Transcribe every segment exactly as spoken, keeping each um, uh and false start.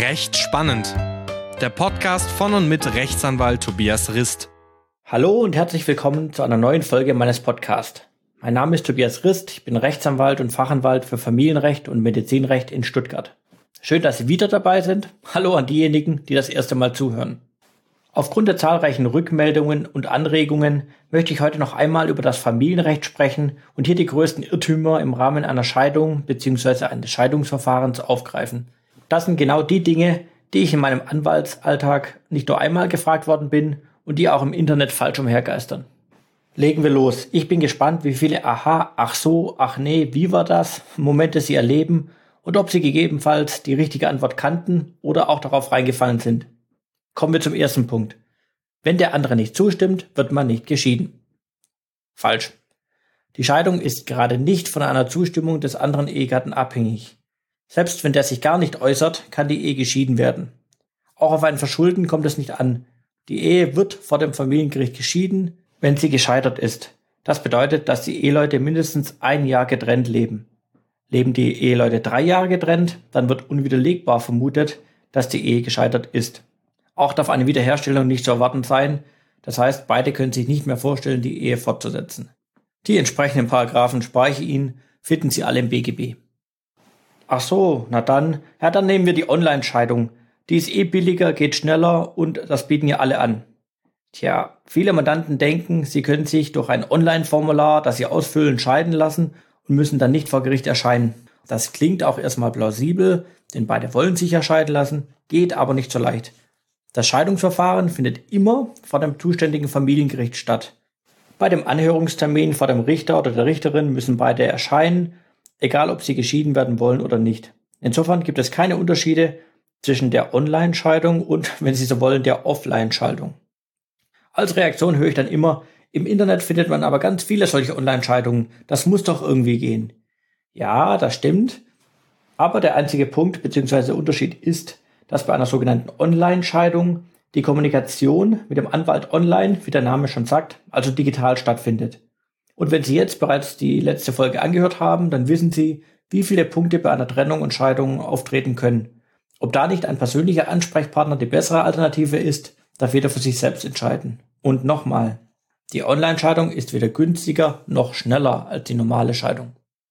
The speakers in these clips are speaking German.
Recht spannend. Der Podcast von und mit Rechtsanwalt Tobias Rist. Hallo und herzlich willkommen zu einer neuen Folge meines Podcasts. Mein Name ist Tobias Rist, ich bin Rechtsanwalt und Fachanwalt für Familienrecht und Medizinrecht in Stuttgart. Schön, dass Sie wieder dabei sind. Hallo an diejenigen, die das erste Mal zuhören. Aufgrund der zahlreichen Rückmeldungen und Anregungen möchte ich heute noch einmal über das Familienrecht sprechen und hier die größten Irrtümer im Rahmen einer Scheidung bzw. eines Scheidungsverfahrens aufgreifen. Das sind genau die Dinge, die ich in meinem Anwaltsalltag nicht nur einmal gefragt worden bin und die auch im Internet falsch umhergeistern. Legen wir los. Ich bin gespannt, wie viele Aha, ach so, ach nee, wie war das Momente Sie erleben und ob Sie gegebenenfalls die richtige Antwort kannten oder auch darauf reingefallen sind. Kommen wir zum ersten Punkt. Wenn der andere nicht zustimmt, wird man nicht geschieden. Falsch. Die Scheidung ist gerade nicht von einer Zustimmung des anderen Ehegatten abhängig. Selbst wenn der sich gar nicht äußert, kann die Ehe geschieden werden. Auch auf ein Verschulden kommt es nicht an. Die Ehe wird vor dem Familiengericht geschieden, wenn sie gescheitert ist. Das bedeutet, dass die Eheleute mindestens ein Jahr getrennt leben. Leben die Eheleute drei Jahre getrennt, dann wird unwiderlegbar vermutet, dass die Ehe gescheitert ist. Auch darf eine Wiederherstellung nicht zu erwarten sein. Das heißt, beide können sich nicht mehr vorstellen, die Ehe fortzusetzen. Die entsprechenden Paragraphen spare ich Ihnen, finden Sie alle im B G B. Ach so, na dann, ja dann nehmen wir die Online-Scheidung. Die ist eh billiger, geht schneller und das bieten ja alle an. Tja, viele Mandanten denken, sie können sich durch ein Online-Formular, das sie ausfüllen, scheiden lassen und müssen dann nicht vor Gericht erscheinen. Das klingt auch erstmal plausibel, denn beide wollen sich ja scheiden lassen, geht aber nicht so leicht. Das Scheidungsverfahren findet immer vor dem zuständigen Familiengericht statt. Bei dem Anhörungstermin vor dem Richter oder der Richterin müssen beide erscheinen, egal ob sie geschieden werden wollen oder nicht. Insofern gibt es keine Unterschiede zwischen der Online-Scheidung und, wenn Sie so wollen, der Offline-Scheidung. Als Reaktion höre ich dann immer, im Internet findet man aber ganz viele solche Online-Scheidungen. Das muss doch irgendwie gehen. Ja, das stimmt. Aber der einzige Punkt bzw. Unterschied ist, dass bei einer sogenannten Online-Scheidung die Kommunikation mit dem Anwalt online, wie der Name schon sagt, also digital stattfindet. Und wenn Sie jetzt bereits die letzte Folge angehört haben, dann wissen Sie, wie viele Punkte bei einer Trennung und Scheidung auftreten können. Ob da nicht ein persönlicher Ansprechpartner die bessere Alternative ist, darf jeder für sich selbst entscheiden. Und nochmal, die Online-Scheidung ist weder günstiger noch schneller als die normale Scheidung.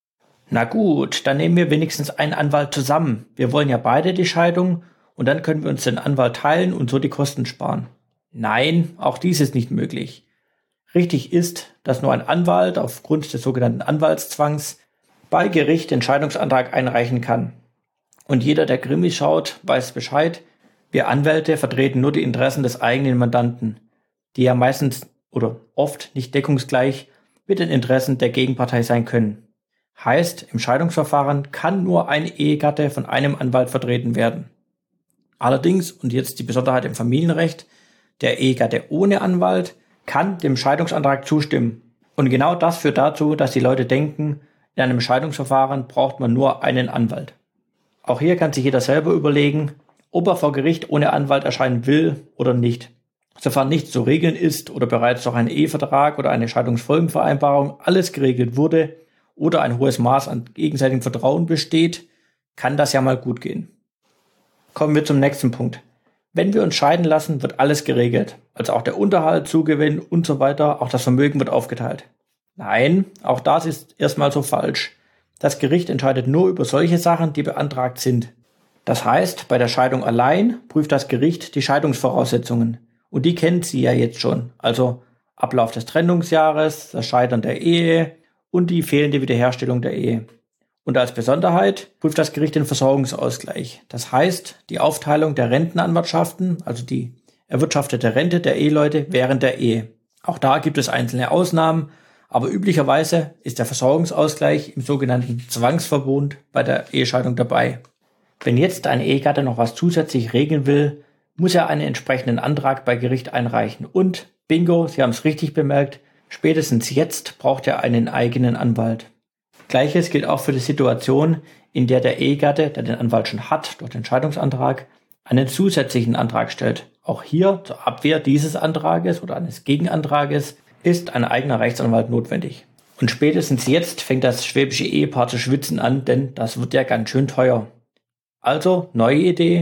Na gut, dann nehmen wir wenigstens einen Anwalt zusammen. Wir wollen ja beide die Scheidung und dann können wir uns den Anwalt teilen und so die Kosten sparen. Nein, auch dies ist nicht möglich. Richtig ist, dass nur ein Anwalt aufgrund des sogenannten Anwaltszwangs bei Gericht den Scheidungsantrag einreichen kann. Und jeder, der grimmig schaut, weiß Bescheid. Wir Anwälte vertreten nur die Interessen des eigenen Mandanten, die ja meistens oder oft nicht deckungsgleich mit den Interessen der Gegenpartei sein können. Heißt, im Scheidungsverfahren kann nur ein Ehegatte von einem Anwalt vertreten werden. Allerdings, und jetzt die Besonderheit im Familienrecht, der Ehegatte ohne Anwalt kann dem Scheidungsantrag zustimmen. Und genau das führt dazu, dass die Leute denken, in einem Scheidungsverfahren braucht man nur einen Anwalt. Auch hier kann sich jeder selber überlegen, ob er vor Gericht ohne Anwalt erscheinen will oder nicht. Sofern nichts zu regeln ist oder bereits durch einen Ehevertrag oder eine Scheidungsfolgenvereinbarung alles geregelt wurde oder ein hohes Maß an gegenseitigem Vertrauen besteht, kann das ja mal gut gehen. Kommen wir zum nächsten Punkt. Wenn wir uns scheiden lassen, wird alles geregelt. Also auch der Unterhalt, Zugewinn und so weiter, auch das Vermögen wird aufgeteilt. Nein, auch das ist erstmal so falsch. Das Gericht entscheidet nur über solche Sachen, die beantragt sind. Das heißt, bei der Scheidung allein prüft das Gericht die Scheidungsvoraussetzungen. Und die kennt Sie ja jetzt schon. Also Ablauf des Trennungsjahres, das Scheitern der Ehe und die fehlende Wiederherstellung der Ehe. Und als Besonderheit prüft das Gericht den Versorgungsausgleich. Das heißt, die Aufteilung der Rentenanwartschaften, also die erwirtschaftete Rente der Eheleute während der Ehe. Auch da gibt es einzelne Ausnahmen, aber üblicherweise ist der Versorgungsausgleich im sogenannten Zwangsverbund bei der Ehescheidung dabei. Wenn jetzt ein Ehegatte noch was zusätzlich regeln will, muss er einen entsprechenden Antrag bei Gericht einreichen. Und, bingo, Sie haben es richtig bemerkt, spätestens jetzt braucht er einen eigenen Anwalt. Gleiches gilt auch für die Situation, in der der Ehegatte, der den Anwalt schon hat durch den Scheidungsantrag, einen zusätzlichen Antrag stellt. Auch hier zur Abwehr dieses Antrages oder eines Gegenantrages ist ein eigener Rechtsanwalt notwendig. Und spätestens jetzt fängt das schwäbische Ehepaar zu schwitzen an, denn das wird ja ganz schön teuer. Also, neue Idee,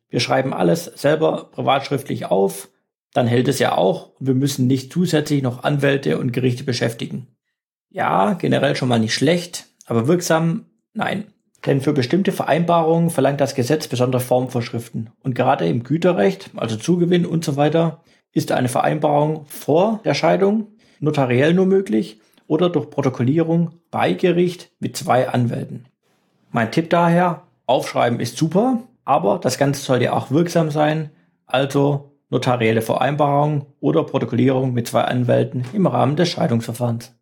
wir schreiben alles selber privatschriftlich auf, dann hält es ja auch und wir müssen nicht zusätzlich noch Anwälte und Gerichte beschäftigen. Ja, generell schon mal nicht schlecht, aber wirksam, nein. Denn für bestimmte Vereinbarungen verlangt das Gesetz besondere Formvorschriften. Und gerade im Güterrecht, also Zugewinn und so weiter, ist eine Vereinbarung vor der Scheidung notariell nur möglich oder durch Protokollierung bei Gericht mit zwei Anwälten. Mein Tipp daher, aufschreiben ist super, aber das Ganze soll ja auch wirksam sein, also notarielle Vereinbarung oder Protokollierung mit zwei Anwälten im Rahmen des Scheidungsverfahrens.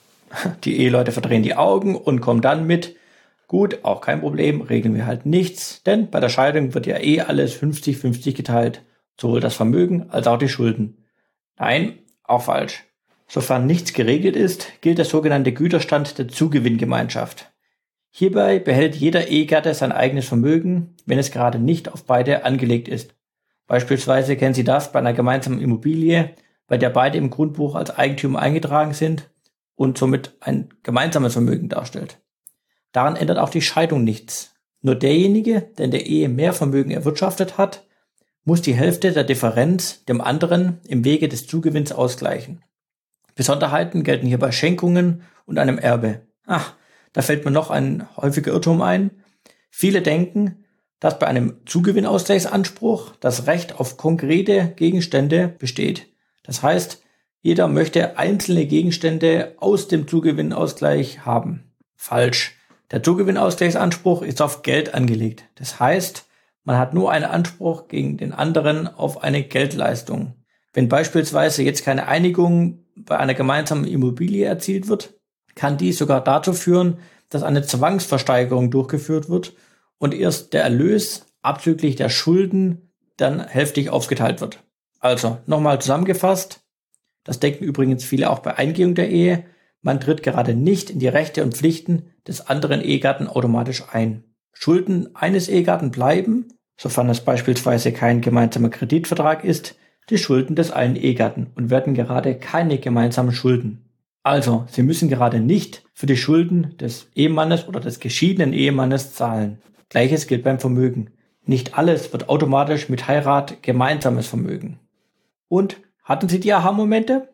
Die Eheleute verdrehen die Augen und kommen dann mit, gut, auch kein Problem, regeln wir halt nichts, denn bei der Scheidung wird ja eh alles fünfzig fünfzig geteilt, sowohl das Vermögen als auch die Schulden. Nein, auch falsch. Sofern nichts geregelt ist, gilt der sogenannte Güterstand der Zugewinngemeinschaft. Hierbei behält jeder Ehegatte sein eigenes Vermögen, wenn es gerade nicht auf beide angelegt ist. Beispielsweise kennen Sie das bei einer gemeinsamen Immobilie, bei der beide im Grundbuch als Eigentümer eingetragen sind und somit ein gemeinsames Vermögen darstellt. Daran ändert auch die Scheidung nichts. Nur derjenige, der in der Ehe mehr Vermögen erwirtschaftet hat, muss die Hälfte der Differenz dem anderen im Wege des Zugewinns ausgleichen. Besonderheiten gelten hier bei Schenkungen und einem Erbe. Ach, da fällt mir noch ein häufiger Irrtum ein. Viele denken, dass bei einem Zugewinnausgleichsanspruch das Recht auf konkrete Gegenstände besteht. Das heißt, jeder möchte einzelne Gegenstände aus dem Zugewinnausgleich haben. Falsch. Der Zugewinnausgleichsanspruch ist auf Geld angelegt. Das heißt, man hat nur einen Anspruch gegen den anderen auf eine Geldleistung. Wenn beispielsweise jetzt keine Einigung bei einer gemeinsamen Immobilie erzielt wird, kann dies sogar dazu führen, dass eine Zwangsversteigerung durchgeführt wird und erst der Erlös abzüglich der Schulden dann hälftig aufgeteilt wird. Also, nochmal zusammengefasst, das denken übrigens viele auch bei Eingehung der Ehe, man tritt gerade nicht in die Rechte und Pflichten des anderen Ehegatten automatisch ein. Schulden eines Ehegatten bleiben, sofern es beispielsweise kein gemeinsamer Kreditvertrag ist, die Schulden des einen Ehegatten und werden gerade keine gemeinsamen Schulden. Also, Sie müssen gerade nicht für die Schulden des Ehemannes oder des geschiedenen Ehemannes zahlen. Gleiches gilt beim Vermögen. Nicht alles wird automatisch mit Heirat gemeinsames Vermögen. Und, hatten Sie die Aha-Momente?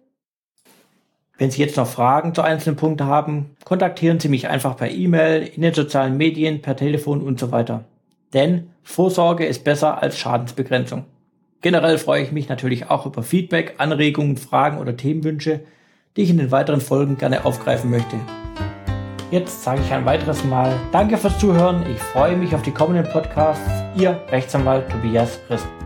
Wenn Sie jetzt noch Fragen zu einzelnen Punkten haben, kontaktieren Sie mich einfach per E-Mail, in den sozialen Medien, per Telefon und so weiter. Denn Vorsorge ist besser als Schadensbegrenzung. Generell freue ich mich natürlich auch über Feedback, Anregungen, Fragen oder Themenwünsche, die ich in den weiteren Folgen gerne aufgreifen möchte. Jetzt sage ich ein weiteres Mal Danke fürs Zuhören. Ich freue mich auf die kommenden Podcasts. Ihr Rechtsanwalt Tobias Rist.